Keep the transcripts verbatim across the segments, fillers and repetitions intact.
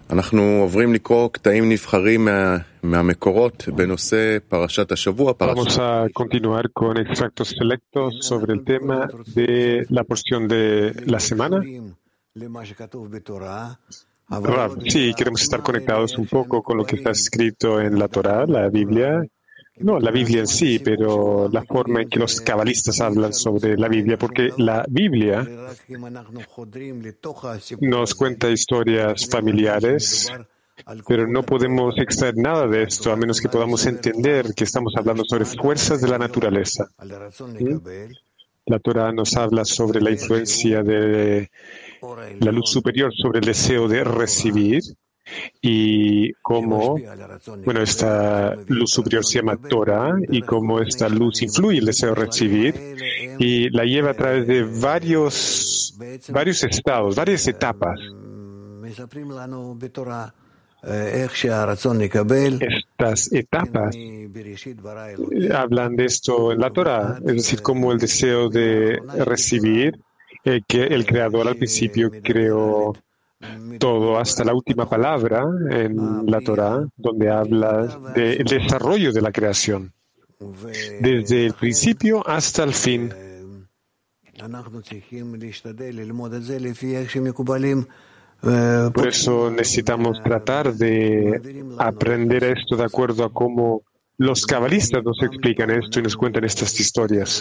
אנחנו עוברים לקרוא קטעים נבחרים מה, מהמקורות בנושא פרשת השבוע. Vamos a continuar con extractos selectos sobre el tema de la porción de la semana. Rav, sí, queremos estar conectados un poco con lo que está escrito en la Torá, la Biblia. No la Biblia en sí, pero la forma en que los cabalistas hablan sobre la Biblia, porque la Biblia nos cuenta historias familiares, pero no podemos extraer nada de esto a menos que podamos entender que estamos hablando sobre fuerzas de la naturaleza. ¿Mm? La Torá nos habla sobre la influencia de la luz superior sobre el deseo de recibir y cómo, bueno, esta luz superior se llama Torah y cómo esta luz influye el deseo de recibir y la lleva a través de varios, varios estados, varias etapas. Estas etapas hablan de esto en la Torah, es decir, cómo el deseo de recibir, eh, que el Creador al principio creó todo hasta la última palabra en la Torá, donde habla del desarrollo de la creación, desde el principio hasta el fin. Por eso necesitamos tratar de aprender esto de acuerdo a cómo los cabalistas nos explican esto y nos cuentan estas historias.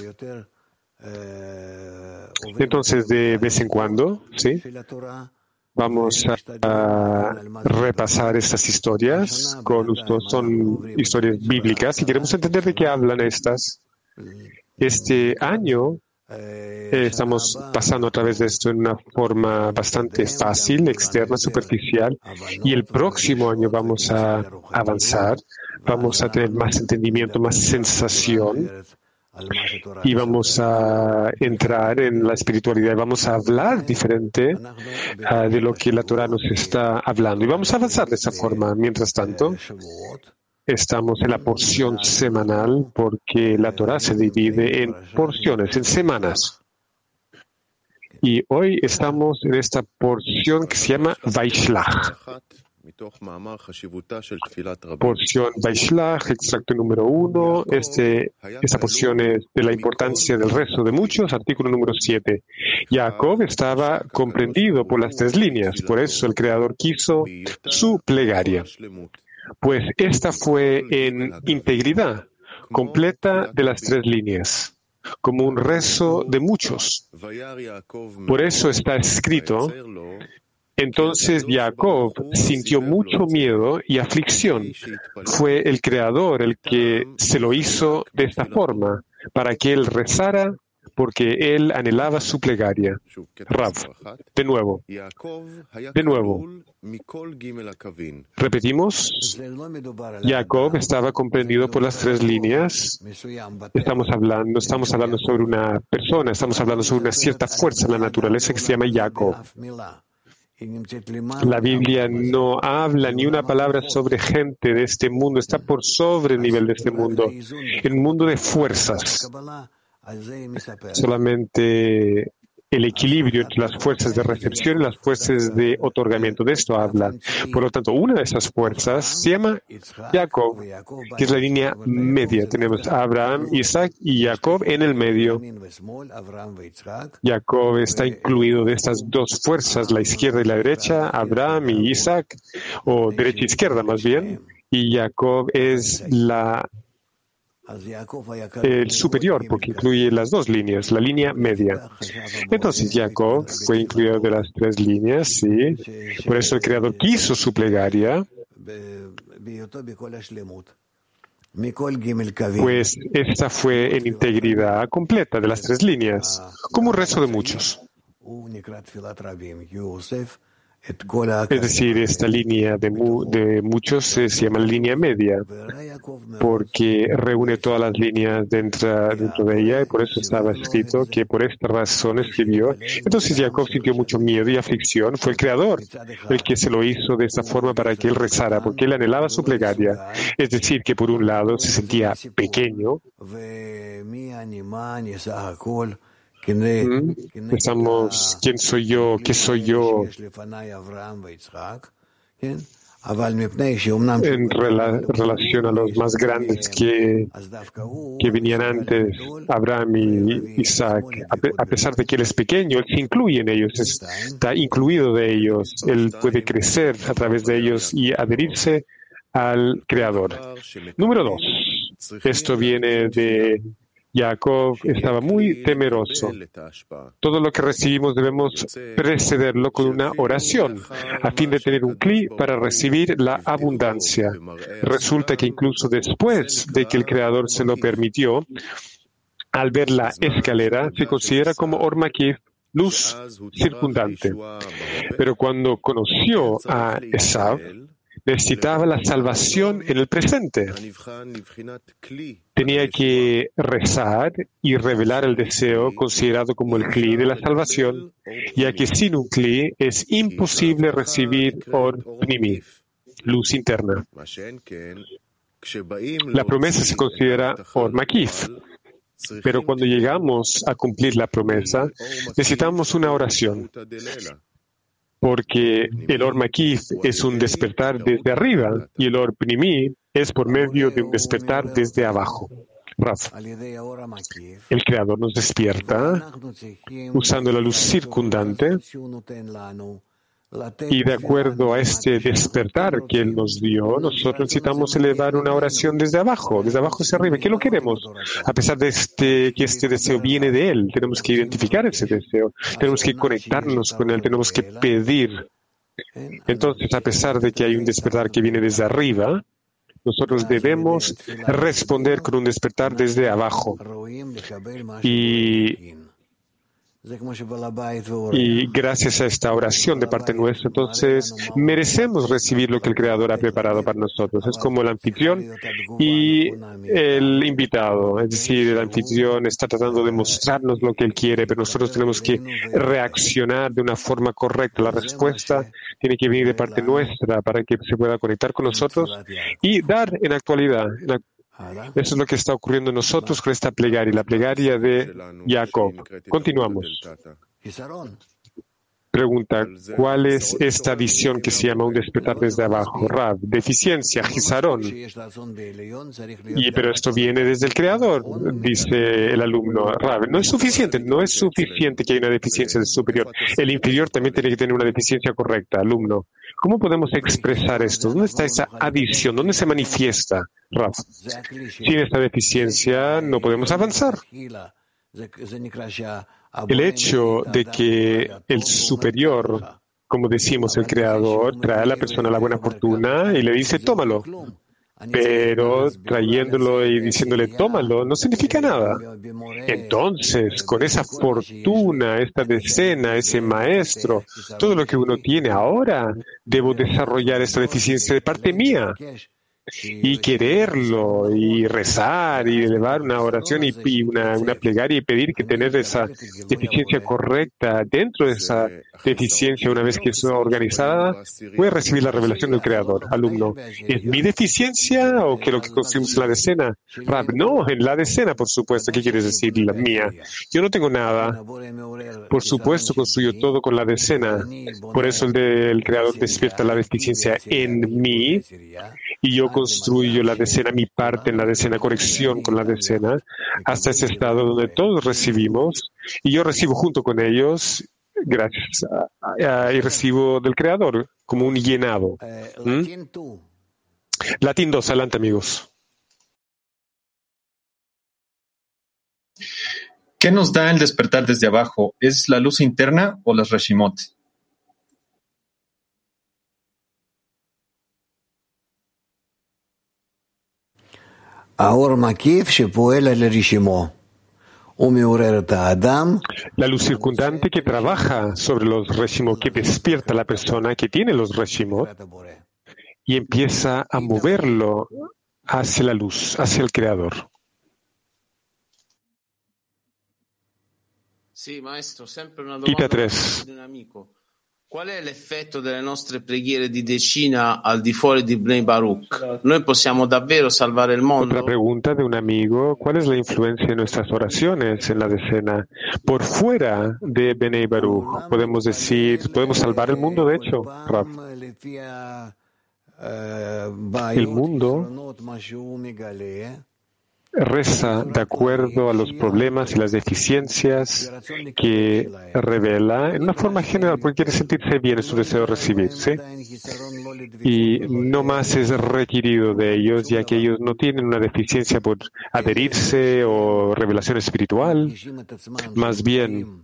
Entonces, de vez en cuando, ¿sí?, vamos a, a repasar estas historias con ustedes. Son historias bíblicas y queremos entender de qué hablan estas. Este año eh, estamos pasando a través de esto en una forma bastante fácil, externa, superficial, y el próximo año vamos a avanzar, vamos a tener más entendimiento, más sensación, y vamos a entrar en la espiritualidad, vamos a hablar diferente uh, de lo que la Torah nos está hablando. Y vamos a avanzar de esa forma. Mientras tanto, estamos en la porción semanal porque la Torah se divide en porciones, en semanas. Y hoy estamos en esta porción que se llama Vaishlach. Porción Vaishlach, extracto número uno. Este, esta porción es de la importancia del rezo de muchos, artículo número siete. Jacob estaba comprendido por las tres líneas, por eso el Creador quiso su plegaria. Pues esta fue en integridad completa de las tres líneas, como un rezo de muchos. Por eso está escrito: entonces Jacob sintió mucho miedo y aflicción. Fue el Creador el que se lo hizo de esta forma, para que él rezara, porque él anhelaba su plegaria. Rav, de nuevo, de nuevo. Repetimos, Jacob estaba comprendido por las tres líneas. Estamos hablando, estamos hablando sobre una persona, estamos hablando sobre una cierta fuerza en la naturaleza que se llama Jacob. La Biblia no habla ni una palabra sobre gente de este mundo, está por sobre el nivel de este mundo, en un mundo de fuerzas. Solamente el equilibrio entre las fuerzas de recepción y las fuerzas de otorgamiento. De esto habla. Por lo tanto, una de esas fuerzas se llama Jacob, que es la línea media. Tenemos a Abraham, Isaac y Jacob en el medio. Jacob está incluido de estas dos fuerzas, la izquierda y la derecha, Abraham y Isaac, o derecha e izquierda más bien, y Jacob es la el superior, porque incluye las dos líneas, la línea media. Entonces Jacob fue incluido de las tres líneas, sí. Por eso el Creador quiso su plegaria, pues esta fue en integridad completa de las tres líneas, como un rezo de muchos. Es decir, esta línea de, mu de muchos se, se llama línea media, porque reúne todas las líneas dentro, dentro de ella, y por eso estaba escrito que por esta razón escribió. Entonces Jacob sintió mucho miedo y aflicción. Fue el Creador el que se lo hizo de esta forma para que él rezara, porque él anhelaba su plegaria. Es decir, que por un lado se sentía pequeño. ¿Mm? Estamos, ¿quién soy yo? ¿Qué soy yo? en rela- relación a los más grandes que, que venían antes, Abraham y Isaac. A, pe- a pesar de que él es pequeño, él se incluye en ellos, es- está incluido de ellos. Él puede crecer a través de ellos y adherirse al Creador. Número dos. Esto viene de Jacob, estaba muy temeroso. Todo lo que recibimos debemos precederlo con una oración a fin de tener un cli para recibir la abundancia. Resulta que incluso después de que el Creador se lo permitió, al ver la escalera, se considera como Or Makif, luz circundante. Pero cuando conoció a Esav, necesitaba la salvación en el presente. Tenía que rezar y revelar el deseo considerado como el cli de la salvación, ya que sin un cli es imposible recibir Or Pnimi, luz interna. La promesa se considera Or Makif, pero cuando llegamos a cumplir la promesa, necesitamos una oración. Porque el Or Makif es un despertar desde arriba y el Or Pnimi es por medio de un despertar desde abajo. Raf. El Creador nos despierta usando la luz circundante y de acuerdo a este despertar que Él nos dio, nosotros necesitamos elevar una oración desde abajo, desde abajo hacia arriba. ¿Qué lo queremos? A pesar de este, que este deseo viene de Él, tenemos que identificar ese deseo, tenemos que conectarnos con Él, tenemos que pedir. Entonces, a pesar de que hay un despertar que viene desde arriba, nosotros debemos responder con un despertar desde abajo. Y Y gracias a esta oración de parte nuestra, entonces merecemos recibir lo que el Creador ha preparado para nosotros. Es como el anfitrión y el invitado. Es decir, el anfitrión está tratando de mostrarnos lo que él quiere, pero nosotros tenemos que reaccionar de una forma correcta. La respuesta tiene que venir de parte nuestra para que se pueda conectar con nosotros y dar en actualidad. En la Eso es lo que está ocurriendo en nosotros con esta plegaria, la plegaria de Jacob. Continuamos. Pregunta, ¿cuál es esta visión que se llama un despertar desde abajo? Rab, deficiencia, Gisarón. Y, pero esto viene desde el Creador, dice el alumno. Rab, no es suficiente, no es suficiente que haya una deficiencia del superior. El inferior también tiene que tener una deficiencia correcta, alumno. ¿Cómo podemos expresar esto? ¿Dónde está esa adición? ¿Dónde se manifiesta, Rab? Sin esta deficiencia no podemos avanzar. El hecho de que el superior, como decimos, el Creador, trae a la persona la buena fortuna y le dice, tómalo. Pero trayéndolo y diciéndole, tómalo, no significa nada. Entonces, con esa fortuna, esta decena, ese maestro, todo lo que uno tiene ahora, debo desarrollar esa deficiencia de parte mía. Y quererlo, y rezar, y elevar una oración y, y una, una plegaria y pedir que tener esa deficiencia correcta dentro de esa deficiencia, una vez que es organizada, puede recibir la revelación del Creador. Alumno, ¿es mi deficiencia o que lo que construimos en la decena? Rab, no, en la decena, por supuesto. ¿Qué quieres decir? La mía. Yo no tengo nada. Por supuesto, construyo todo con la decena. Por eso el, de, el Creador despierta la deficiencia en mí. Y yo construyo la decena, mi parte en la decena, conexión con la decena, hasta ese estado donde todos recibimos, y yo recibo junto con ellos, gracias, a, a, y recibo del Creador como un llenado. ¿Mm? Latín dos, adelante amigos. ¿Qué nos da el despertar desde abajo? ¿Es la luz interna o las Reshimot? La luz circundante que trabaja sobre los Reshimot, que despierta a la persona que tiene los Reshimot y empieza a moverlo hacia la luz, hacia el Creador. Sì, maestro, sempre una I P A domanda tres. di un amico. Qual è l'effetto delle nostre preghiere di decina al di fuori di Bnei Baruch? Noi possiamo davvero salvare il mondo? Otra pregunta de un amigo: ¿cuál es la influencia de nuestras oraciones en la decena por fuera de Bnei Baruch? Podemos decir, podemos salvar el mundo, de hecho, Rav. El mundo reza de acuerdo a los problemas y las deficiencias que revela en una forma general, porque quiere sentirse bien, es su deseo de recibirse, y no más es requerido de ellos, ya que ellos no tienen una deficiencia por adherirse o revelación espiritual. Más bien,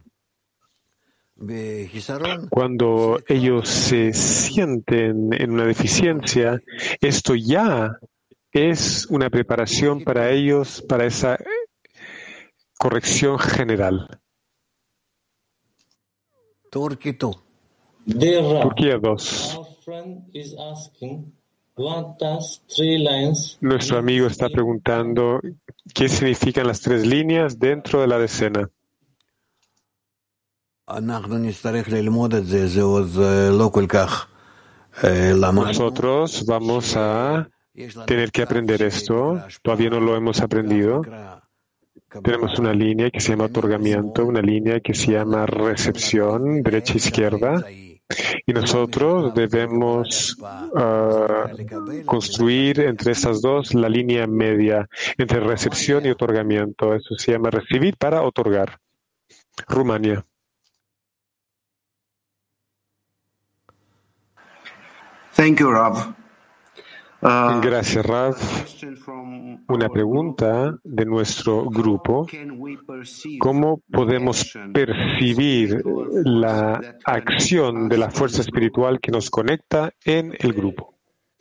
cuando ellos se sienten en una deficiencia, esto ya es una preparación para ellos, para esa corrección general. Turquía dos. Nuestro amigo está preguntando qué significan las tres líneas dentro de la decena. Nosotros vamos a tener que aprender esto. Todavía no lo hemos aprendido. Tenemos una línea que se llama otorgamiento, una línea que se llama recepción, derecha e izquierda. Y nosotros debemos uh, construir entre estas dos la línea media, entre recepción y otorgamiento. Eso se llama recibir para otorgar. Rumania. Thank you, Rav. Uh, Gracias, Rav. Una pregunta de nuestro grupo: ¿cómo podemos percibir la acción de la fuerza espiritual que nos conecta en el grupo?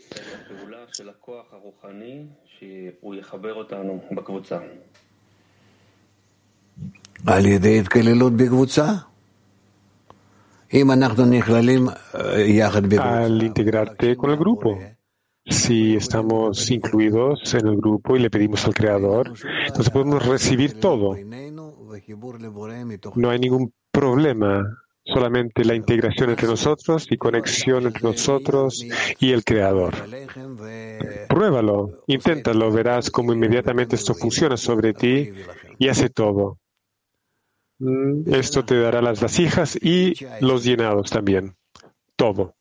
Al integrarte con el grupo. Si estamos incluidos en el grupo y le pedimos al Creador, entonces podemos recibir todo. No hay ningún problema, solamente la integración entre nosotros y conexión entre nosotros y el Creador. Pruébalo, inténtalo, verás cómo inmediatamente esto funciona sobre ti y hace todo. Esto te dará las vasijas y los llenados también. Todo.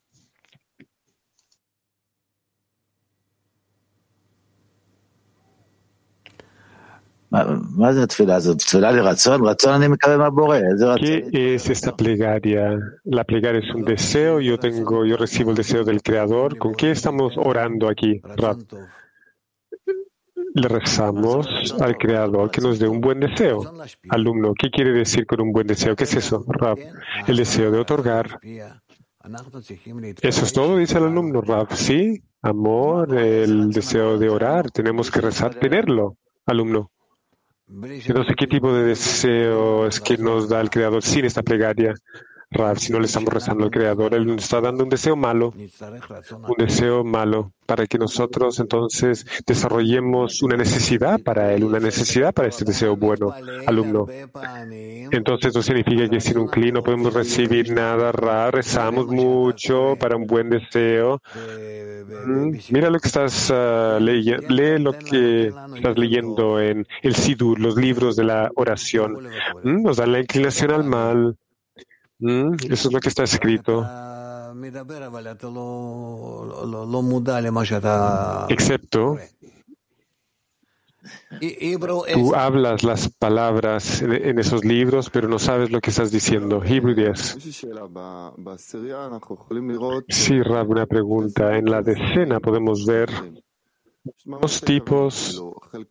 ¿Qué es esta plegaria? La plegaria es un deseo. Yo tengo, yo recibo el deseo del Creador. ¿Con qué estamos orando aquí, Rab? Le rezamos al Creador que nos dé un buen deseo. Alumno, ¿qué quiere decir con un buen deseo? ¿Qué es eso, Rab? El deseo de otorgar. Eso es todo, dice el alumno, Rab. Sí, amor, el deseo de orar. Tenemos que rezar, tenerlo, alumno. No sé qué tipo de deseo es que nos da el Creador sin esta plegaria. Rav, si no le estamos rezando al Creador, Él nos está dando un deseo malo, un deseo malo, para que nosotros entonces desarrollemos una necesidad para Él, una necesidad para este deseo bueno, alumno. Entonces eso significa que sin un cli no podemos recibir nada, Rav, rezamos mucho para un buen deseo. Mm, mira lo que estás uh, leyendo, lee lo que estás leyendo en el Sidur, los libros de la oración. Mm, nos dan la inclinación al mal. Mm, eso es lo que está escrito. Excepto, tú hablas las palabras en, en esos libros, pero no sabes lo que estás diciendo. Hebrew diez. Sí, Rab, una pregunta. En la decena podemos ver dos tipos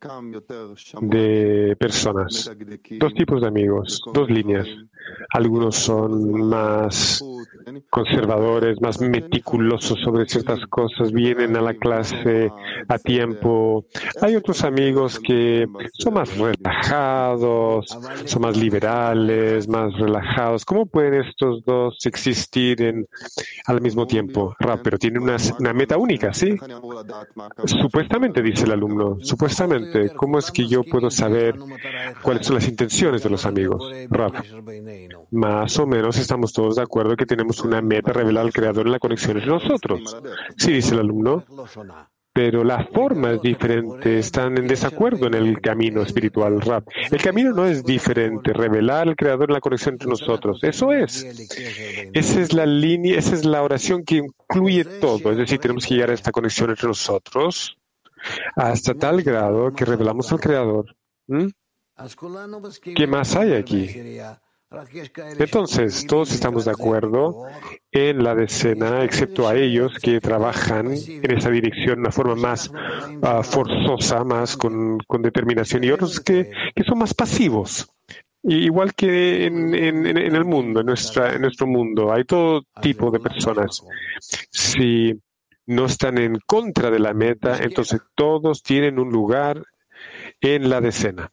de personas, dos tipos de amigos, dos líneas. Algunos son más conservadores, más meticulosos sobre ciertas cosas, vienen a la clase a tiempo. Hay otros amigos que son más relajados, son más liberales, más relajados. ¿Cómo pueden estos dos existir en, al mismo tiempo? Rab, pero tienen una, una meta única, ¿sí? Supuestamente Supuestamente, dice el alumno, supuestamente, ¿cómo es que yo puedo saber cuáles son las intenciones de los amigos? Rav, más o menos estamos todos de acuerdo que tenemos una meta revelada al Creador en la conexión entre nosotros. Sí, dice el alumno, pero la forma es diferente, están en desacuerdo en el camino espiritual, Rav. El camino no es diferente, revelar al Creador en la conexión entre nosotros. Eso es. Esa es la línea, esa es la oración que incluye todo. Es decir, tenemos que llegar a esta conexión entre nosotros hasta tal grado que revelamos al Creador. ¿Mm? ¿Qué más hay aquí? Entonces, todos estamos de acuerdo en la decena, excepto a ellos que trabajan en esa dirección de una forma más uh, forzosa, más con, con determinación, y otros que, que son más pasivos. Y igual que en, en, en el mundo, en, nuestra, en nuestro mundo, hay todo tipo de personas. Si no están en contra de la meta, entonces todos tienen un lugar en la decena.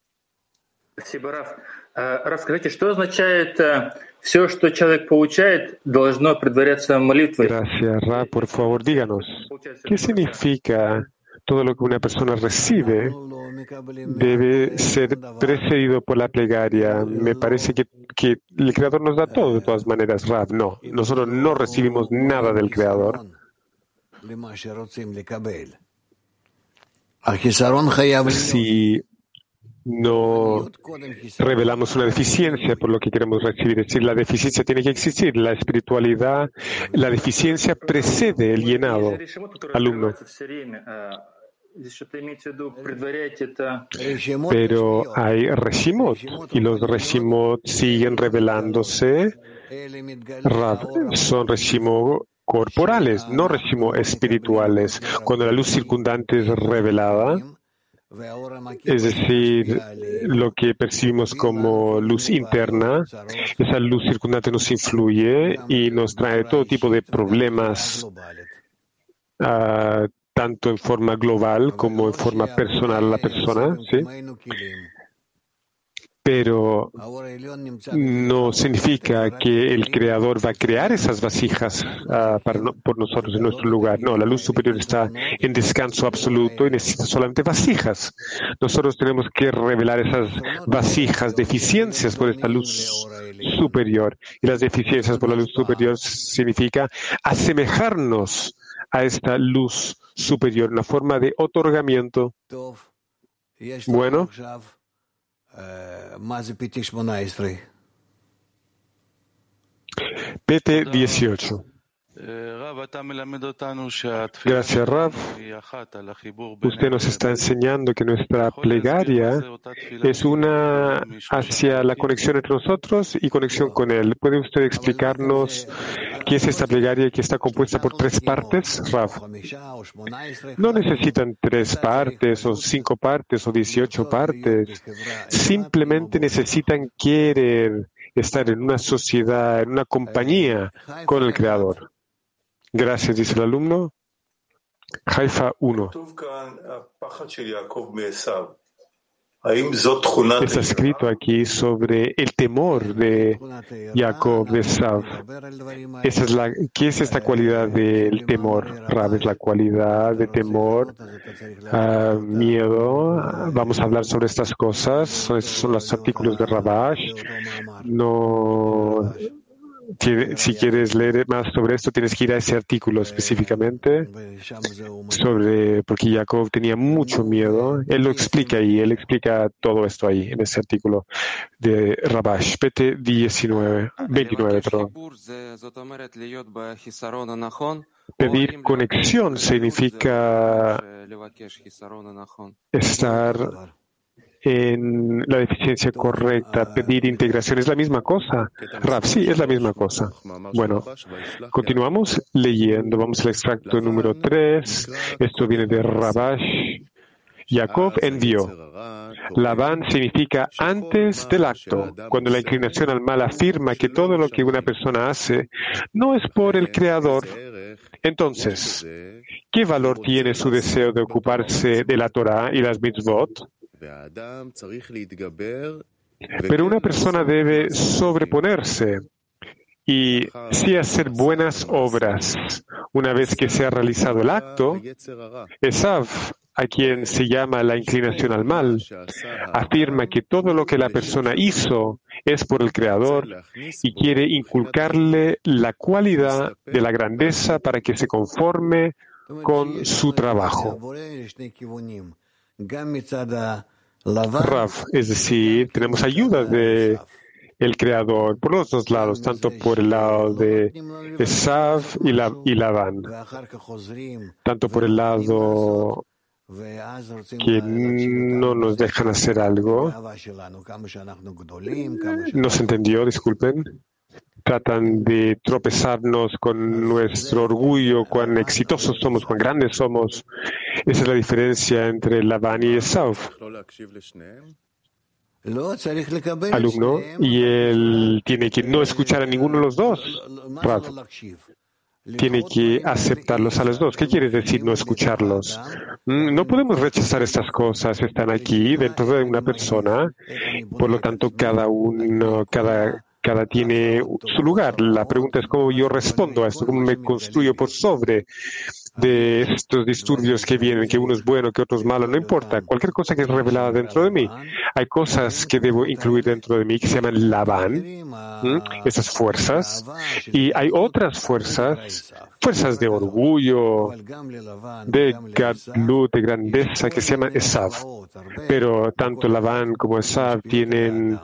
Расскажите, что означает все, что человек получает, должно предваряться молитвой? Gracias, Ra, por favor, díganos, ¿qué significa todo lo que una persona recibe debe ser precedido por la plegaria? Me parece que, que el Creador nos da todo de todas maneras, Ra. No, nosotros no recibimos nada del Creador. Si no revelamos una deficiencia por lo que queremos recibir. Es decir, la deficiencia tiene que existir. La espiritualidad, la deficiencia precede el llenado. Alumno. Pero hay reshimot, y los reshimot siguen revelándose. Son reshimot corporales, no reshimot espirituales. Cuando la luz circundante es revelada, es decir, lo que percibimos como luz interna, esa luz circundante nos influye y nos trae todo tipo de problemas, uh, tanto en forma global como en forma personal a la persona, ¿sí? Pero no significa que el Creador va a crear esas vasijas uh, para no, por nosotros en nuestro lugar. No, la luz superior está en descanso absoluto y necesita solamente vasijas. Nosotros tenemos que revelar esas vasijas, deficiencias por esta luz superior. Y las deficiencias por la luz superior significa asemejarnos a esta luz superior, una forma de otorgamiento. Bueno. P T dieciocho. Gracias, Rav. Usted nos está enseñando que nuestra plegaria es una hacia la conexión entre nosotros y conexión con Él. ¿Puede usted explicarnos qué es esta plegaria que está compuesta por tres partes, Rav? No necesitan tres partes o cinco partes o dieciocho partes. Simplemente necesitan querer estar en una sociedad, en una compañía con el Creador. Gracias, dice el alumno. Haifa uno. Está escrito aquí sobre el temor de Jacob de Esav. Esa es la, ¿qué es esta cualidad del temor? Rav, es la cualidad de temor, uh, miedo. Vamos a hablar sobre estas cosas. Esos son los artículos de Rabash. No. Si quieres leer más sobre esto, tienes que ir a ese artículo específicamente, sobre porque Jacob tenía mucho miedo. Él lo explica ahí, él explica todo esto ahí, en ese artículo de Rabash, P T diecinueve, veintinueve, perdón. Pedir conexión significa estar en la deficiencia correcta. Pedir integración es la misma cosa. Rav, sí, es la misma cosa. Bueno, continuamos leyendo. Vamos al extracto número tres. Esto viene de Rabash. Jacob envió. Labán significa antes del acto. Cuando la inclinación al mal afirma que todo lo que una persona hace no es por el Creador, entonces, ¿qué valor tiene su deseo de ocuparse de la Torah y las mitzvot? Pero una persona debe sobreponerse y sí hacer buenas obras. Una vez que se ha realizado el acto, Esav, a quien se llama la inclinación al mal, afirma que todo lo que la persona hizo es por el Creador y quiere inculcarle la cualidad de la grandeza para que se conforme con su trabajo. Rav, es decir, tenemos ayuda de el Creador por los dos lados, tanto por el lado de Esav y, la, y Labán, tanto por el lado que no nos dejan hacer algo. No se entendió, disculpen. Tratan de tropezarnos con nuestro orgullo, cuán exitosos somos, cuán grandes somos. Esa es la diferencia entre Labán y Esav. Alumno, y él tiene que no escuchar a ninguno de los dos. Rav, tiene que aceptarlos a los dos. ¿Qué quiere decir no escucharlos? No podemos rechazar estas cosas. Están aquí dentro de una persona. Por lo tanto, cada uno, cada Cada tiene su lugar. La pregunta es cómo yo respondo a esto, cómo me construyo por sobre de estos disturbios que vienen, que uno es bueno, que otro es malo, no importa. Cualquier cosa que es revelada dentro de mí. Hay cosas que debo incluir dentro de mí que se llaman Labán, ¿m? esas fuerzas, y hay otras fuerzas, fuerzas de orgullo, de gadlut, de grandeza, que se llaman Esav. Pero tanto Labán como Esav tienen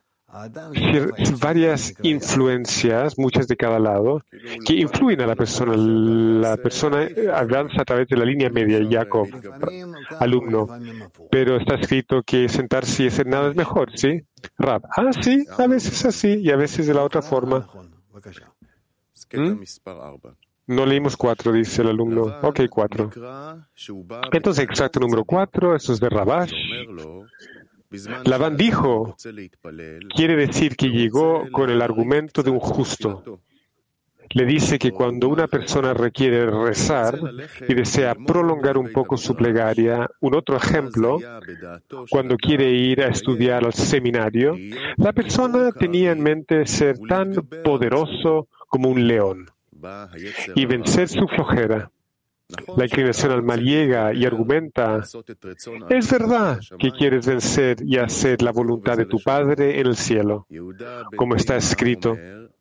varias influencias, muchas de cada lado, que influyen a la persona. La persona avanza a través de la línea media, Jacob, alumno. Pero está escrito que sentarse y hacer nada es mejor, ¿sí? Rab, ah, sí, a veces así y a veces de la otra forma. ¿Mm? No leímos cuatro, dice el alumno. Ok, cuatro. Entonces, extracto número cuatro, eso es de Rabash. Labán dijo, quiere decir que llegó con el argumento de un justo. Le dice que cuando una persona requiere rezar y desea prolongar un poco su plegaria, un otro ejemplo, cuando quiere ir a estudiar al seminario, la persona tenía en mente ser tan poderoso como un león y vencer su flojera. La inclinación al mal llega y argumenta, es verdad que quieres vencer y hacer la voluntad de tu Padre en el cielo, como está escrito.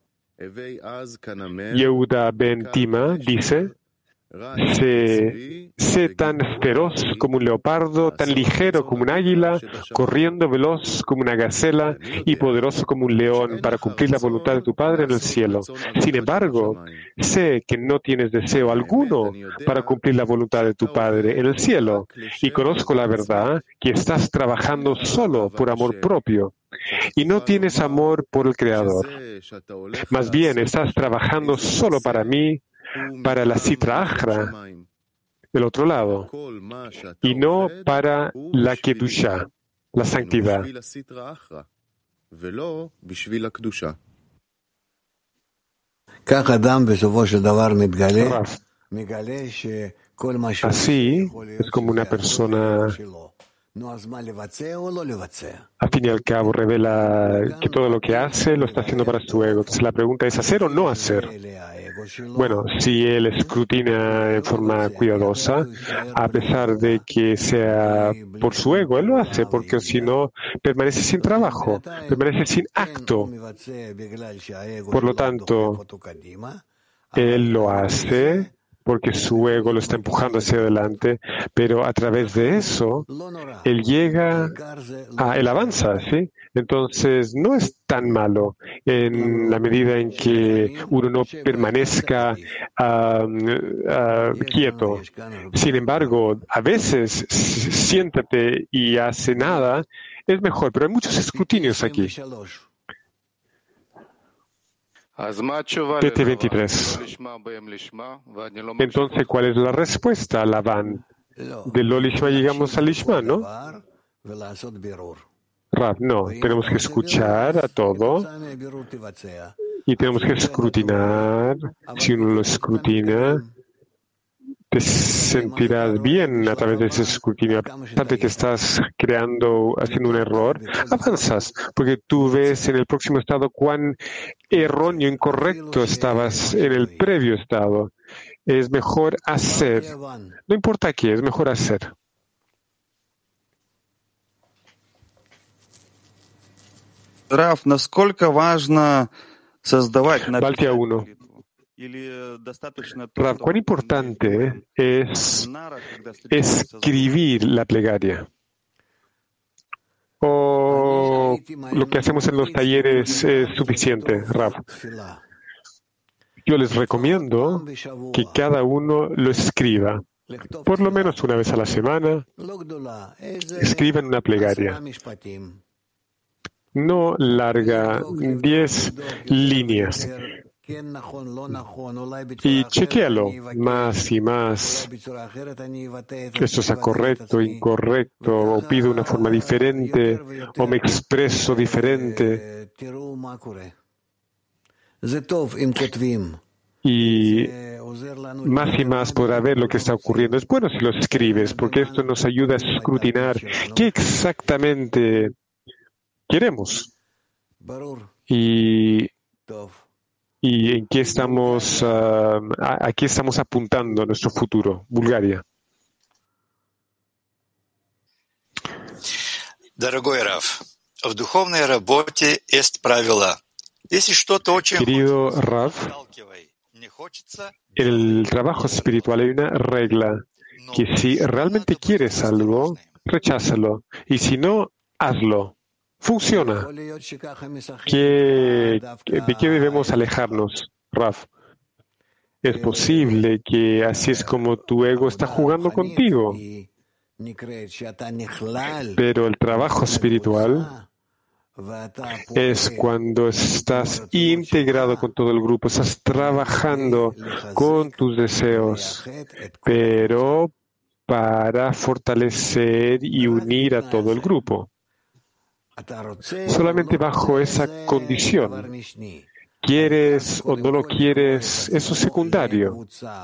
Yehuda ben Tima dice, sé, sé tan feroz como un leopardo, tan ligero como un águila, corriendo veloz como una gacela y poderoso como un león para cumplir la voluntad de tu Padre en el cielo. Sin embargo, sé que no tienes deseo alguno para cumplir la voluntad de tu Padre en el cielo y conozco la verdad que estás trabajando solo por amor propio y no tienes amor por el Creador. Más bien, estás trabajando solo para mí, para la Sitra Achra, del otro lado, y no para la Kedusha, la santidad. Así es como una persona, al fin y al cabo, revela que todo lo que hace lo está haciendo para su ego. Entonces la pregunta es, ¿hacer o no hacer? Bueno, si él escrutina en forma cuidadosa, a pesar de que sea por su ego, él lo hace, porque si no, permanece sin trabajo, permanece sin acto. Por lo tanto, él lo hace porque su ego lo está empujando hacia adelante, pero a través de eso, él llega, a, él avanza, ¿sí? Entonces, no es tan malo en la medida en que uno no permanezca uh, uh, quieto. Sin embargo, a veces, siéntate y hace nada, es mejor, pero hay muchos escrutinios aquí. P T veintitrés. Entonces, ¿cuál es la respuesta, Labán? De lo Lishma llegamos al Lishma, ¿no? Rab, no. Tenemos que escuchar a todo y tenemos que escrutinar. Si uno lo escrutina, te sentirás bien a través de ese escrutinio. Aparte que estás creando, haciendo un error, avanzas, porque tú ves en el próximo estado cuán erróneo, incorrecto estabas en el previo estado. Es mejor hacer. No importa qué, es mejor hacer. Рав, насколько важно создавать Baltia uno. Rav, ¿cuán importante es escribir la plegaria? ¿O lo que hacemos en los talleres es suficiente, Rav? Yo les recomiendo que cada uno lo escriba, por lo menos una vez a la semana. Escriban una plegaria. No larga, diez líneas. Y chequéalo más y más. Esto está correcto, incorrecto, o pido una forma diferente, o me expreso diferente. Y más y más podrá ver lo que está ocurriendo. Es bueno si lo escribes, porque esto nos ayuda a escrutinar qué exactamente queremos y, y en qué estamos, uh, a, a qué estamos apuntando nuestro futuro. Bulgaria. Дорогой Рав, в духовной работе есть правила. Если что-то очень Querido Rav, en el trabajo espiritual hay una regla que si realmente quieres algo, recházalo, y si no, hazlo. Funciona. ¿Qué, ¿De qué debemos alejarnos, Rav? Es posible que así es como tu ego está jugando contigo, pero el trabajo espiritual es cuando estás integrado con todo el grupo, estás trabajando con tus deseos, pero para fortalecer y unir a todo el grupo. Solamente bajo esa condición. ¿Quieres o no lo quieres? Eso es secundario.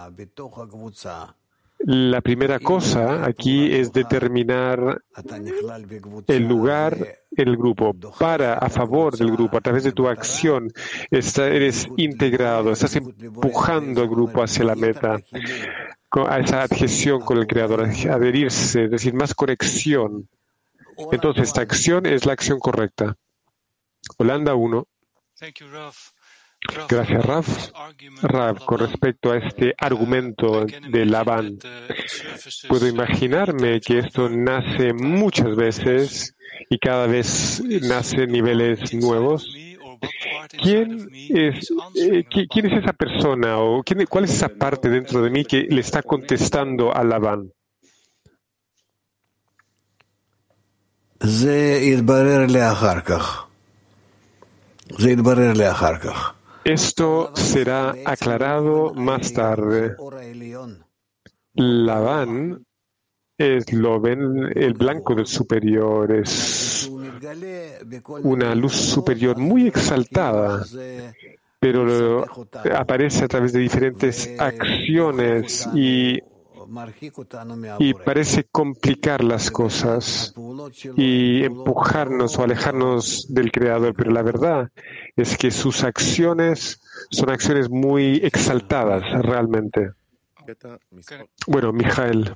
La primera cosa aquí es determinar el lugar en el grupo, para, a favor del grupo, a través de tu acción. Está, eres integrado, estás empujando al grupo hacia la meta, a esa adhesión con el Creador, adherirse, es decir, más conexión. Entonces, esta acción es la acción correcta. Holanda uno. Gracias, Rav. Rav, con respecto a este argumento de Labán, puedo imaginarme que esto nace muchas veces y cada vez nace en niveles nuevos. ¿Quién es, eh, ¿quién es esa persona o quién, cuál es esa parte dentro de mí que le está contestando a Labán? Esto será aclarado más tarde. Labán es, lo ven, el blanco del superior, es una luz superior muy exaltada, pero aparece a través de diferentes acciones y Y parece complicar las cosas y empujarnos o alejarnos del Creador, pero la verdad es que sus acciones son acciones muy exaltadas realmente. Bueno, Mijael.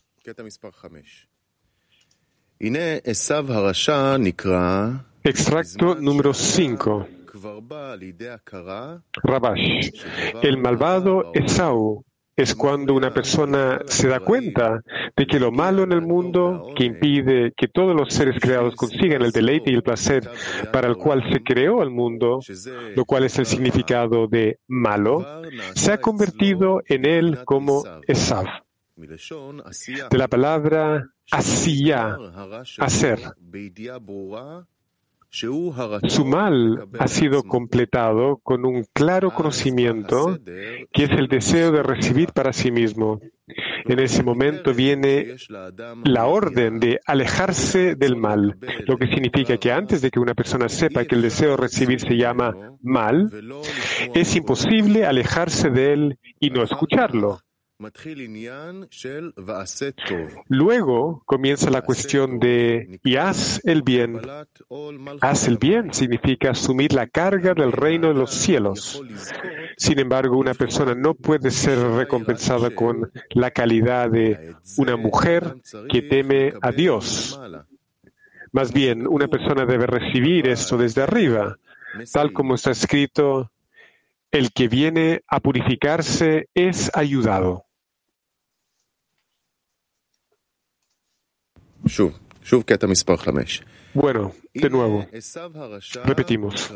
Extracto número cinco. Rabash. El malvado Esau es cuando una persona se da cuenta de que lo malo en el mundo, que impide que todos los seres creados consigan el deleite y el placer para el cual se creó el mundo, lo cual es el significado de malo, se ha convertido en él como Esav. De la palabra asiyá, hacer. Su mal ha sido completado con un claro conocimiento que es el deseo de recibir para sí mismo. En ese momento viene la orden de alejarse del mal, lo que significa que antes de que una persona sepa que el deseo de recibir se llama mal, es imposible alejarse de él y no escucharlo. Luego comienza la cuestión de y haz el bien. Haz el bien significa asumir la carga del reino de los cielos. Sin embargo, una persona no puede ser recompensada con la calidad de una mujer que teme a Dios. Más bien, una persona debe recibir esto desde arriba, tal como está escrito, el que viene a purificarse es ayudado. Bueno, de nuevo, repetimos.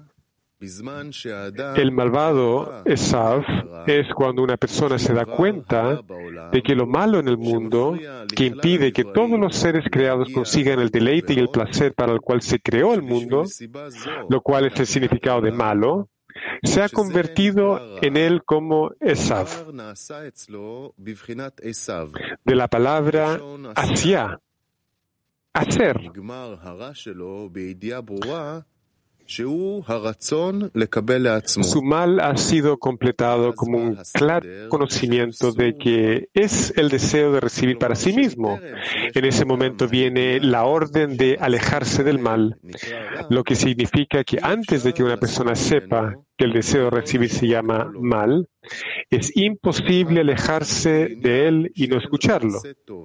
El malvado Esav es cuando una persona se da cuenta de que lo malo en el mundo, que impide que todos los seres creados consigan el deleite y el placer para el cual se creó el mundo, lo cual es el significado de malo, se ha convertido en él como Esav, de la palabra hacia, hacer. Su mal ha sido completado como un claro conocimiento de que es el deseo de recibir para sí mismo. En ese momento viene la orden de alejarse del mal, lo que significa que antes de que una persona sepa que el deseo de recibir se llama mal, es imposible alejarse de él y no escucharlo.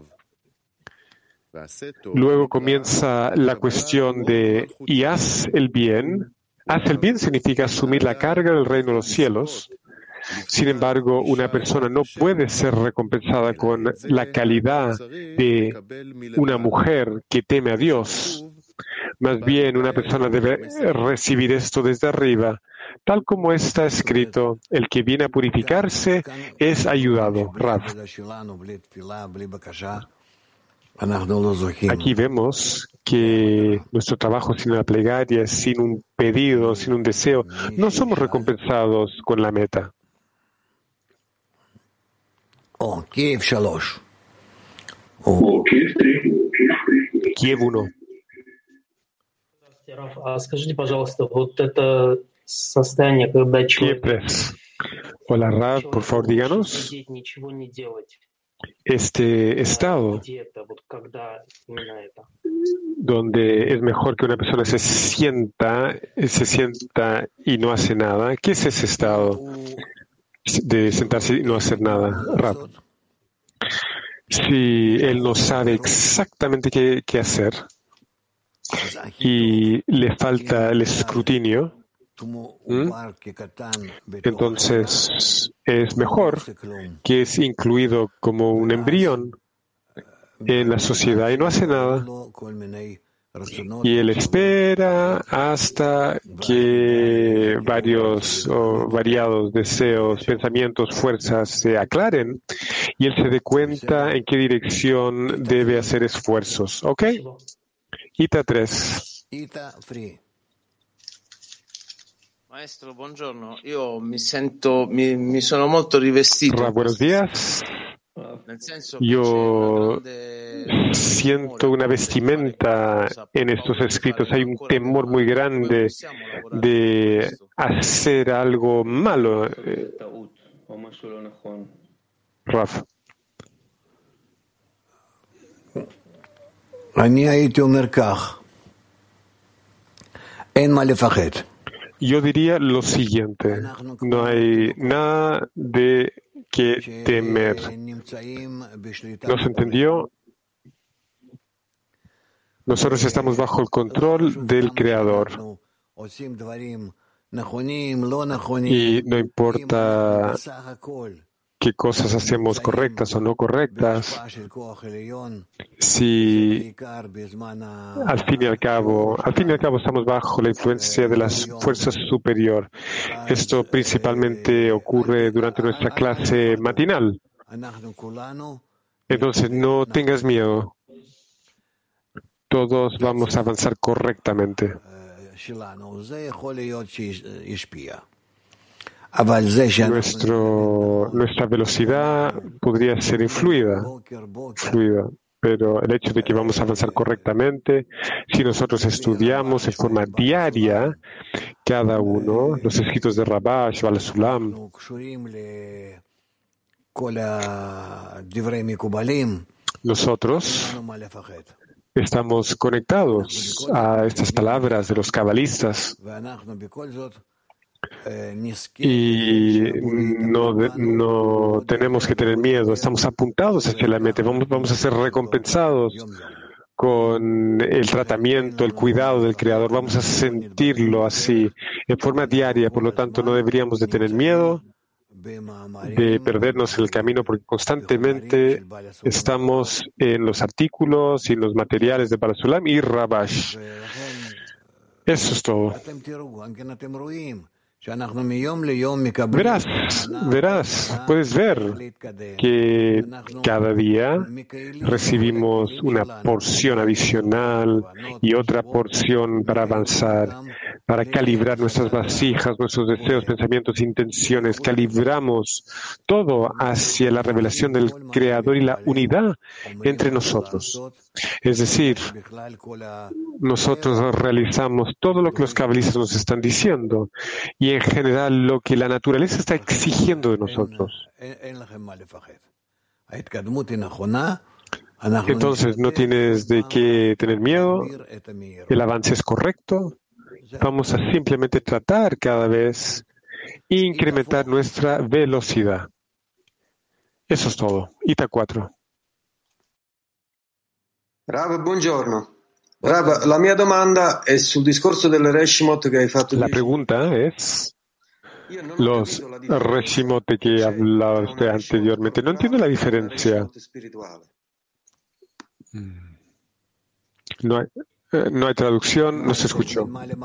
Luego comienza la cuestión de y haz el bien. Haz el bien significa asumir la carga del reino de los cielos. Sin embargo, una persona no puede ser recompensada con la calidad de una mujer que teme a Dios. Más bien, una persona debe recibir esto desde arriba, tal como está escrito, el que viene a purificarse es ayudado. Rav. Aquí vemos que nuestro trabajo sin una plegaria, sin un pedido, sin un deseo, no somos recompensados con la meta. Oh, Kiev tres. Oh. Kiev uno. Kiev tres. Hola, Rav, por favor, díganos. Este estado donde es mejor que una persona se sienta, se sienta y no hace nada. ¿Qué es ese estado de sentarse y no hacer nada, Rab? Si él no sabe exactamente qué, qué hacer y le falta el escrutinio, ¿Mm? entonces es mejor que es incluido como un embrión en la sociedad y no hace nada. Y él espera hasta que varios o variados deseos, pensamientos, fuerzas se aclaren y él se dé cuenta en qué dirección debe hacer esfuerzos. ¿Ok? Ita tres. Maestro, buongiorno. Io mi sento, mi, mi sono molto rivestito. Ra, buenos días. Yo siento una vestimenta en estos escritos. Hay un temor muy grande de hacer algo malo. Raf. Yo diría lo siguiente, no hay nada de que temer. ¿No se entendió? Nosotros estamos bajo el control del Creador. Y no importa qué cosas hacemos correctas o no correctas, si al fin y al cabo, al fin y al cabo estamos bajo la influencia de las fuerzas superiores. Esto principalmente ocurre durante nuestra clase matinal. Entonces, no tengas miedo. Todos vamos a avanzar correctamente. Nuestro, nuestra velocidad podría ser influida, fluida, pero el hecho de que vamos a avanzar correctamente, si nosotros estudiamos en forma diaria cada uno, los escritos de Rabash, Bala Sulam, Nosotros estamos conectados a estas palabras de los cabalistas y no, no tenemos que tener miedo, estamos apuntados hacia la meta, vamos, vamos a ser recompensados con el tratamiento, el cuidado del Creador, vamos a sentirlo así en forma diaria, por lo tanto no deberíamos de tener miedo de perdernos en el camino porque constantemente estamos en los artículos y en los materiales de Barasulam y Rabash. Eso es todo. Verás, verás, puedes ver que cada día recibimos una porción adicional y otra porción para avanzar, para calibrar nuestras vasijas, nuestros deseos, pensamientos, intenciones. Calibramos todo hacia la revelación del Creador y la unidad entre nosotros. Es decir, nosotros realizamos todo lo que los cabalistas nos están diciendo y en general lo que la naturaleza está exigiendo de nosotros. Entonces no tienes de qué tener miedo, el avance es correcto, vamos a simplemente tratar cada vez e incrementar nuestra velocidad. Eso es todo. Ita cuatro. Rav, buongiorno. Rav, la mia domanda è sul discorso del Reshimot che hai fatto. La pregunta es los Reshimot que hablaba usted anteriormente. No entiendo la diferencia. No hay, no hay traducción, no se escuchó.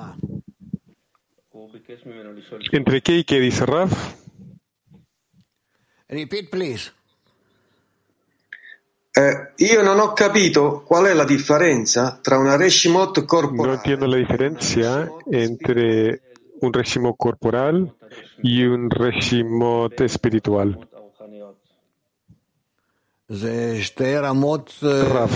¿Entre qué y qué dice Rav? Repeat, please. Eh, io non ho capito qual è la differenza tra una Reshimot corporale. No entiendo la diferencia entre un Reshimot corporal y un Reshimot espiritual. Rav,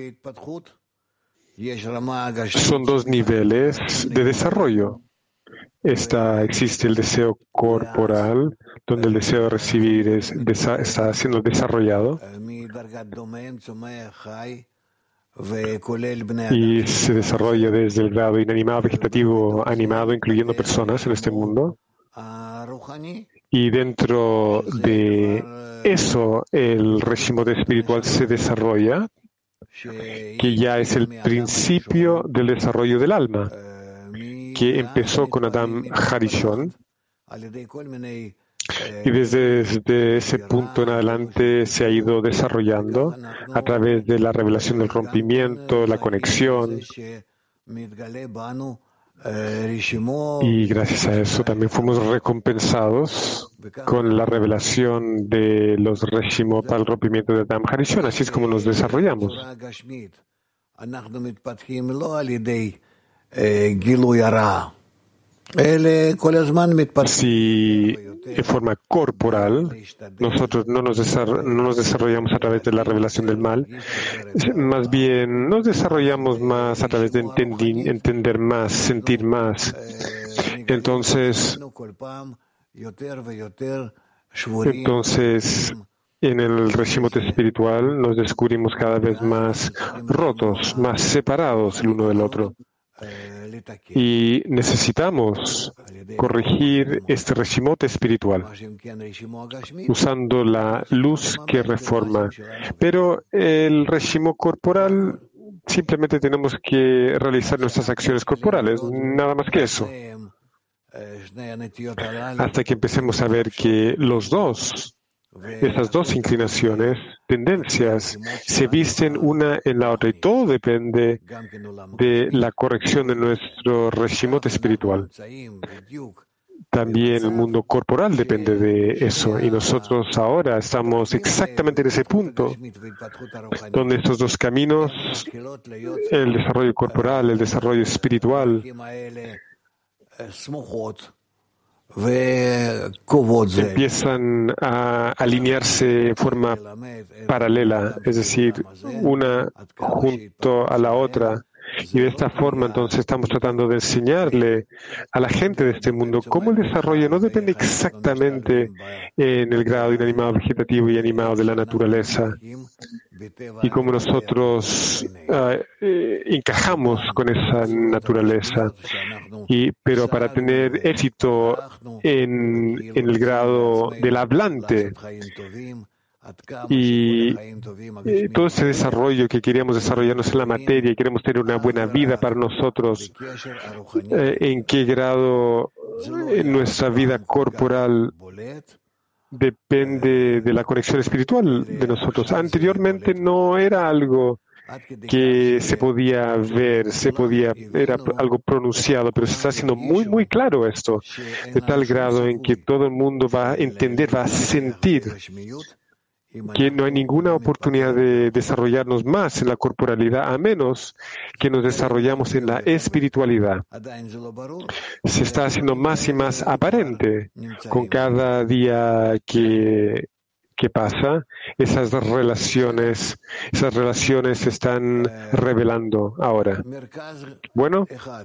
son dos niveles de desarrollo. Está, existe el deseo corporal, donde el deseo de recibir es, desa, está siendo desarrollado y se desarrolla desde el grado inanimado, vegetativo, animado, incluyendo personas en este mundo. Y dentro de eso, el régimen espiritual se desarrolla, que ya es el principio del desarrollo del alma, que empezó con Adam Harishon, y desde, desde ese punto en adelante se ha ido desarrollando a través de la revelación del rompimiento, la conexión, y gracias a eso también fuimos recompensados con la revelación de los Reshimot al rompimiento de Adam Harishon. Así es como nos desarrollamos. Si en forma corporal nosotros no nos, desarroll- no nos desarrollamos a través de la revelación del mal, más bien nos desarrollamos más a través de entendi- entender más, sentir más. Entonces, entonces en el régimen espiritual nos descubrimos cada vez más rotos, más separados el uno del otro. Y necesitamos corregir este reshimot espiritual usando la luz que reforma. Pero el reshimot corporal simplemente tenemos que realizar nuestras acciones corporales, nada más que eso. Hasta que empecemos a ver que los dos, esas dos inclinaciones, tendencias, se visten una en la otra y todo depende de la corrección de nuestro reshimot espiritual. También el mundo corporal depende de eso y nosotros ahora estamos exactamente en ese punto donde estos dos caminos, el desarrollo corporal, el desarrollo espiritual, empiezan a alinearse en forma paralela, es decir, una junto a la otra, Y de esta forma, entonces, estamos tratando de enseñarle a la gente de este mundo cómo el desarrollo no depende exactamente en el grado inanimado, vegetativo y animado de la naturaleza, y cómo nosotros uh, eh, encajamos con esa naturaleza. Y, pero para tener éxito en, en el grado del hablante, y eh, todo ese desarrollo que queríamos desarrollarnos en la materia y queremos tener una buena vida para nosotros, eh, en qué grado en nuestra vida corporal depende de la conexión espiritual de nosotros. Anteriormente no era algo que se podía ver, se podía, era algo pronunciado, pero se está haciendo muy, muy claro esto, de tal grado en que todo el mundo va a entender, va a sentir que no hay ninguna oportunidad de desarrollarnos más en la corporalidad a menos que nos desarrollamos en la espiritualidad. Se está haciendo más y más aparente con cada día que, que pasa. Esas relaciones, esas relaciones se están revelando ahora. Bueno.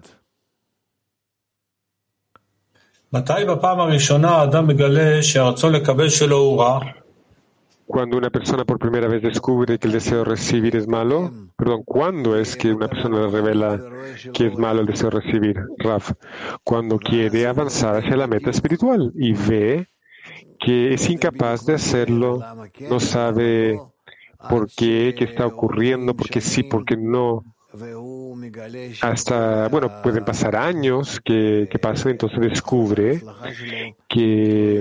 Cuando una persona por primera vez descubre que el deseo de recibir es malo, perdón, ¿cuándo es que una persona le revela que es malo el deseo de recibir? Raf, cuando quiere avanzar hacia la meta espiritual y ve que es incapaz de hacerlo, no sabe por qué, qué está ocurriendo, por qué sí, por qué no. Hasta, bueno, pueden pasar años que, que pasan, entonces descubre que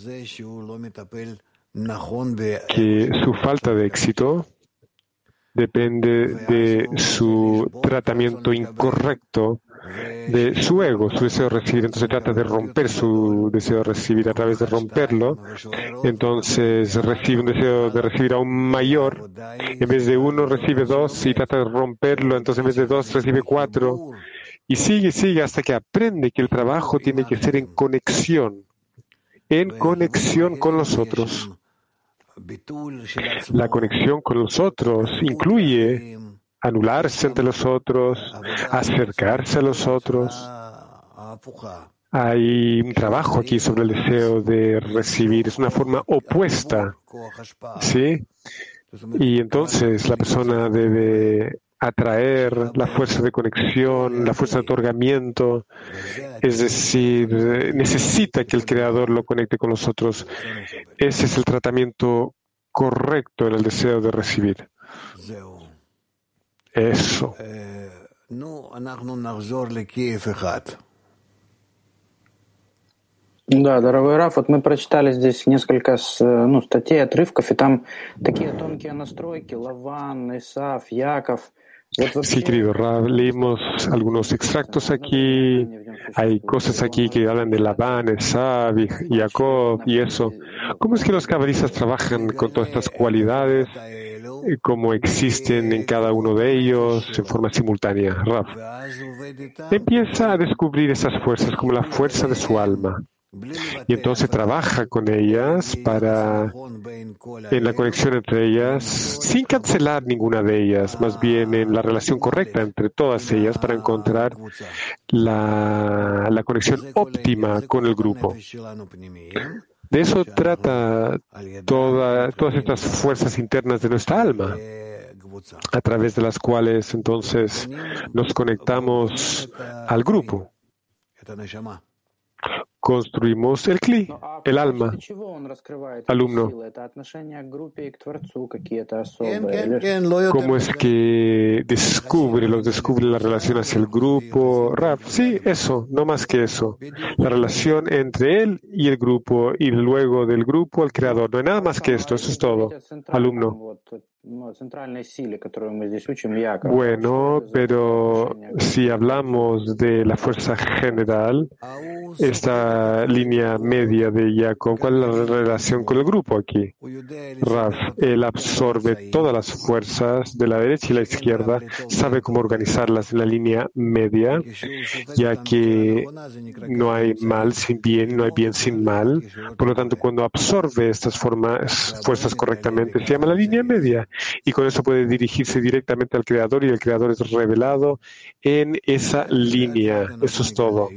que su falta de éxito depende de su tratamiento incorrecto de su ego, su deseo de recibir. Entonces trata de romper su deseo de recibir. A través de romperlo, entonces recibe un deseo de recibir aún mayor. En vez de uno, recibe dos y trata de romperlo. Entonces en vez de dos, recibe cuatro. Y sigue, sigue hasta que aprende que el trabajo tiene que ser en conexión, en conexión con los otros. La conexión con los otros incluye anularse ante los otros, acercarse a los otros. Hay un trabajo aquí sobre el deseo de recibir. Es una forma opuesta, ¿sí? Y entonces la persona debe atraer la fuerza de conexión, la fuerza de otorgamiento, es decir, necesita que el Creador lo conecte con los otros. Ese es el tratamiento correcto en el deseo de recibir. Eso. Да, дорогой Раф, вот мы прочитали здесь несколько ну, статей, отрывков, и там такие тонкие настройки, Лаван, Исав, Яков. Sí, querido Rav, leímos algunos extractos aquí. Hay cosas aquí que hablan de Labán, Esav, Jacob y eso. ¿Cómo es que los cabalistas trabajan con todas estas cualidades? ¿Cómo existen en cada uno de ellos en forma simultánea? Rav empieza a descubrir esas fuerzas como la fuerza de su alma. Y entonces trabaja con ellas para, en la conexión entre ellas, sin cancelar ninguna de ellas, más bien en la relación correcta entre todas ellas para encontrar la, la conexión óptima con el grupo. De eso trata toda, todas estas fuerzas internas de nuestra alma, a través de las cuales entonces nos conectamos al grupo. Construimos el cli, el alma. Alumno, ¿cómo es que descubre, los descubre la relación hacia el grupo? Rav, sí, eso, no más que eso. La relación entre él y el grupo, y luego del grupo al creador. No hay nada más que esto, eso es todo. Alumno. Bueno, pero si hablamos de la fuerza general, esta esa línea media de Jacob? ¿Cuál es la relación con el grupo aquí? Rav, él absorbe todas las fuerzas de la derecha y la izquierda, sabe cómo organizarlas en la línea media, ya que no hay mal sin bien, no hay bien sin mal. Por lo tanto, cuando absorbe estas formas, fuerzas correctamente, se llama la línea media. Y con eso puede dirigirse directamente al Creador y el Creador es revelado en esa línea. Eso es todo.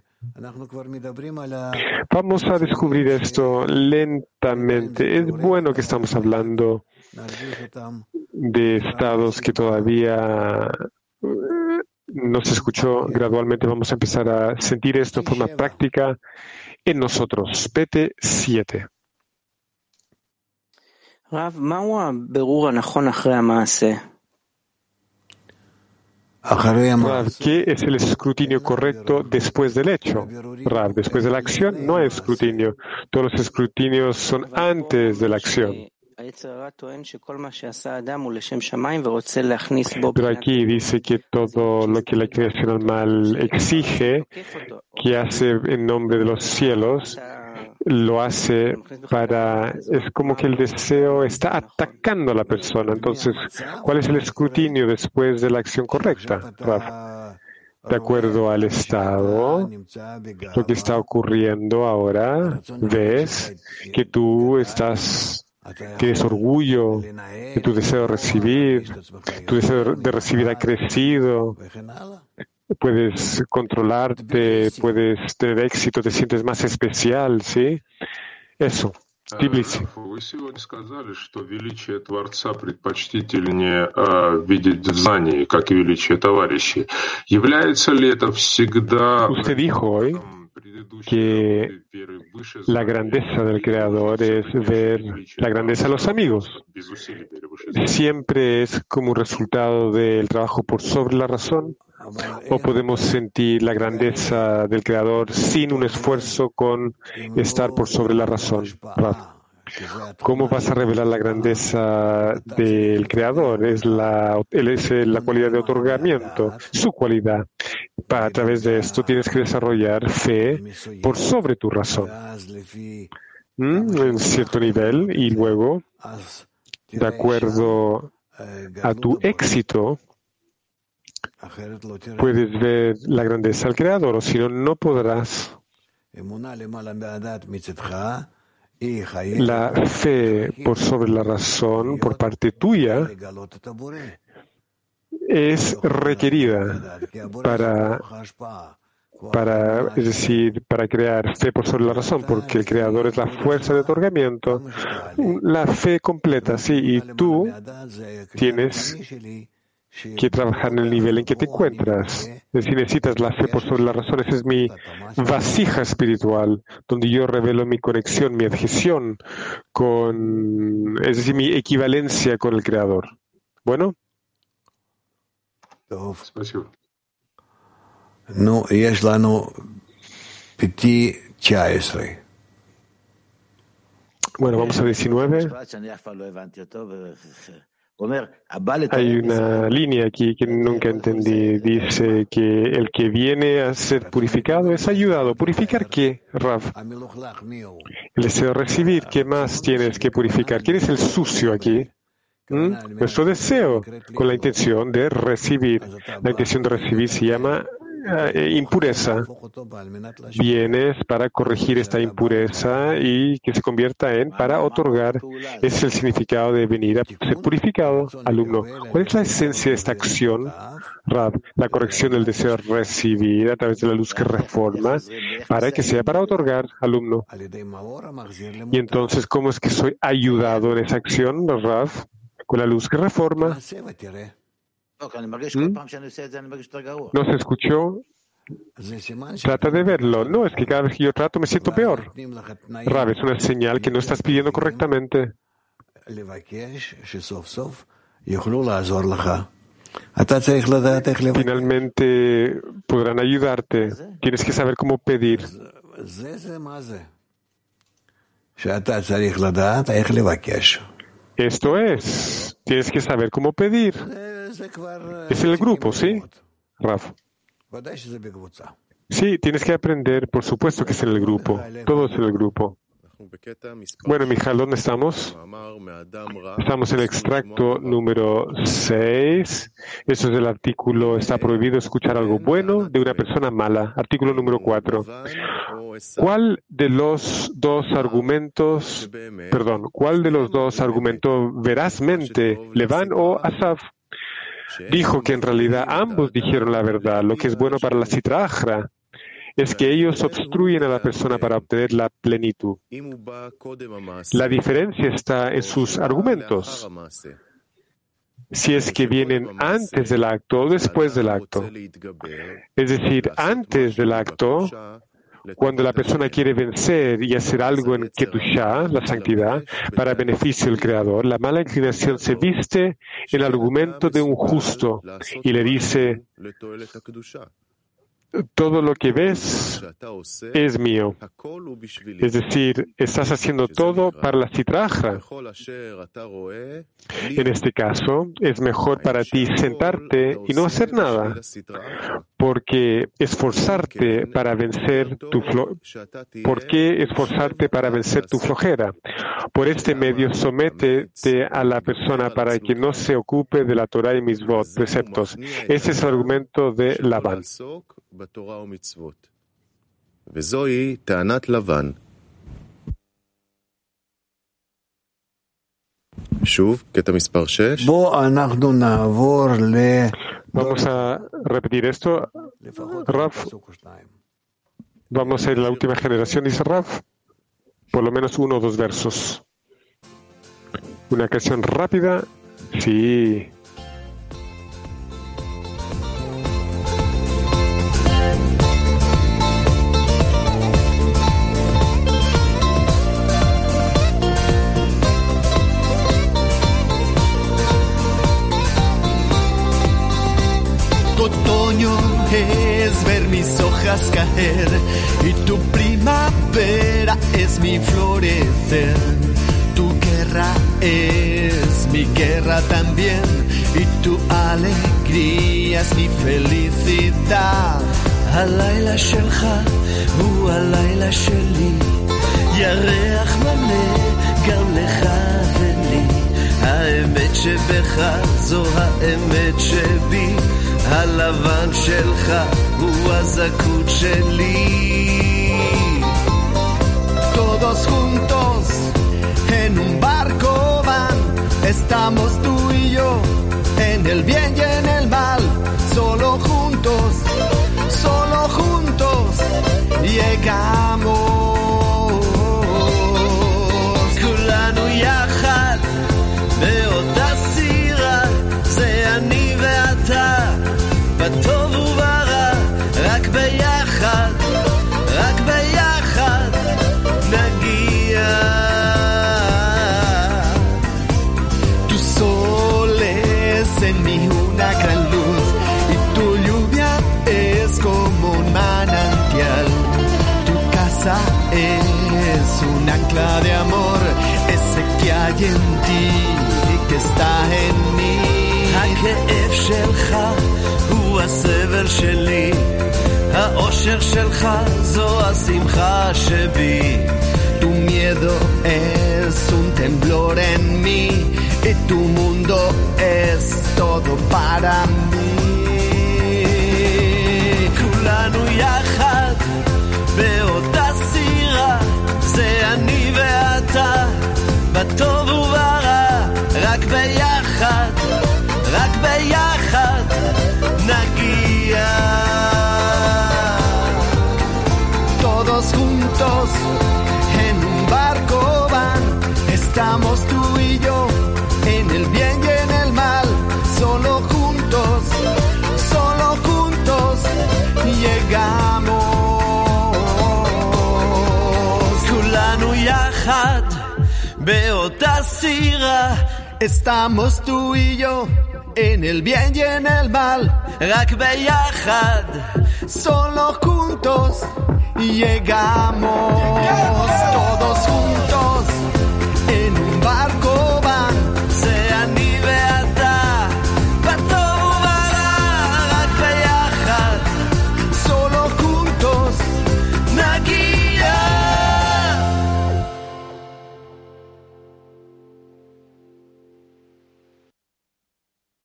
Vamos a descubrir esto lentamente. Es bueno que estamos hablando de estados que todavía no se escuchó. Gradualmente vamos a empezar a sentir esto de forma práctica en nosotros. P T siete. Rav, ¿mהו הבירור הנכון אחרי המעשה? Rav, ¿qué es el escrutinio correcto después del hecho? Rav, después de la acción no hay escrutinio. Todos los escrutinios son antes de la acción. Pero aquí dice que todo lo que la creación mal exige, que hace en nombre de los cielos, lo hace para, es como que el deseo está atacando a la persona. Entonces, ¿cuál es el escrutinio después de la acción correcta, Rav? De acuerdo al estado, lo que está ocurriendo ahora, ves que tú estás, tienes orgullo, que tu deseo de recibir, tu deseo de recibir ha crecido. Puedes controlarte, puedes tener éxito, te sientes más especial, ¿sí? Eso. Тбилиси. Вы сегодня сказали, что величие Творца предпочтительнее э, видеть в знании, как и величие товарищей. Является ли это всегда... Usted dijo hoy que la grandeza del Creador es ver la grandeza de los amigos. Siempre es como un resultado del trabajo por sobre la razón. ¿O podemos sentir la grandeza del Creador sin un esfuerzo con estar por sobre la razón? ¿Cómo vas a revelar la grandeza del Creador? Es la, él es la cualidad de otorgamiento, su cualidad. A través de esto tienes que desarrollar fe por sobre tu razón, ¿Mm? en cierto nivel, y luego, de acuerdo a tu éxito, puedes ver la grandeza del Creador, o si no, no podrás. La fe por sobre la razón, por parte tuya, es requerida para, para, es decir, para crear fe por sobre la razón, porque el Creador es la fuerza de otorgamiento, la fe completa, sí, y tú tienes que trabajar en el nivel en que te encuentras. Es decir, necesitas la fe por sobre la razón. Esa es mi vasija espiritual, donde yo revelo mi conexión, mi adhesión con, es decir, mi equivalencia con el Creador. Bueno. No, יש לנו פי תשע עשרה. Bueno, vamos a diecinueve. Hay una línea aquí que nunca entendí. Dice que el que viene a ser purificado es ayudado. ¿Purificar qué, Rav? El deseo de recibir. ¿Qué más tienes que purificar? ¿Quién es el sucio aquí? ¿Mm? Nuestro deseo, con la intención de recibir. La intención de recibir se llama eh, impureza. Vienes para corregir esta impureza y que se convierta en para otorgar. Ese es el significado de venir a ser purificado, alumno. ¿Cuál es la esencia de esta acción, Rav? La corrección del deseo de recibir a través de la luz que reforma para que sea para otorgar, alumno. Y entonces, ¿cómo es que soy ayudado en esa acción, Rav? Con la luz que reforma. ¿Mm? ¿No se escuchó? Trata de verlo. No, es que cada vez que yo trato me siento peor. Rav, es una señal que no estás pidiendo correctamente. Finalmente podrán ayudarte. Tienes que saber cómo pedir. Esto es, tienes que saber cómo pedir. Es el grupo, ¿sí, Rav? Sí, tienes que aprender, por supuesto que es en el grupo, todos en el grupo. Bueno, Mijal, ¿dónde estamos? Estamos en el extracto número seis. Eso es el artículo, está prohibido escuchar algo bueno de una persona mala. Artículo número cuatro. ¿Cuál de los dos argumentos, perdón, cuál de los dos argumentó verazmente, Levan o Asaf? Dijo que en realidad ambos dijeron la verdad. Lo que es bueno para la Sitra Achra es que ellos obstruyen a la persona para obtener la plenitud. La diferencia está en sus argumentos. Si es que vienen antes del acto o después del acto. Es decir, antes del acto, cuando la persona quiere vencer y hacer algo en Kedushá, la santidad, para beneficio del Creador, la mala inclinación se viste en el argumento de un justo y le dice: todo lo que ves es mío. Es decir, estás haciendo todo para la Sitra Achra. En este caso, es mejor para ti sentarte y no hacer nada, porque esforzarte para vencer tu flo- ¿Por qué esforzarte para vencer tu flojera? Por este medio, sométete a la persona para que no se ocupe de la Torah y Mitzvot, preceptos. Ese es el argumento de Labán. בתורה ומצוות. וזוהי טענת לבן. שוב, קטע מספר שש. בוא אנחנו נעבור ל... Vamos a repetir esto. Raf, vamos a ir a la última generación, dice Raf. Por lo menos uno o dos versos. Una canción rápida. Sí. Es ver mis hojas caer y tu primavera es mi florecer. Tu guerra es mi guerra también y tu alegría es mi felicidad. הלילה שלך הוא הלילה שלי, ירח מלא גם לך ולי. האמת שבך זו האמת שבי, הלבן שלך הוא הזכות שלי. Todos juntos en un barco van, estamos tú y yo en el bien y en el mal. Solo juntos, solo juntos llegamos. כולנו יחד באותה סירה, זה אני ואתה, בטוב וברע, רק ביחד, רק ביחד נגיע. Tú soles en mí una gran luz y tu lluvia es como un manantial. Tu casa es un ancla de amor, ese que hay en ti y que está en mí. הכאב שלך הוא הסבל שלי, האושר שלך זו השמחה שבי. Tu miedo es un temblor en mí y tu mundo es todo para mí. כולנו יחד באותה סירה, זה אני ואתה, בטוב וברע, רק ביחד, רק ביחד נגיע. Todos juntos en un barco van, estamos tú y yo en el bien y en el mal. Solo juntos, solo juntos llegamos. כולנו יחד באותה סירה, estamos tú y yo en el bien y en el mal. רק ביחד, solo juntos llegamos.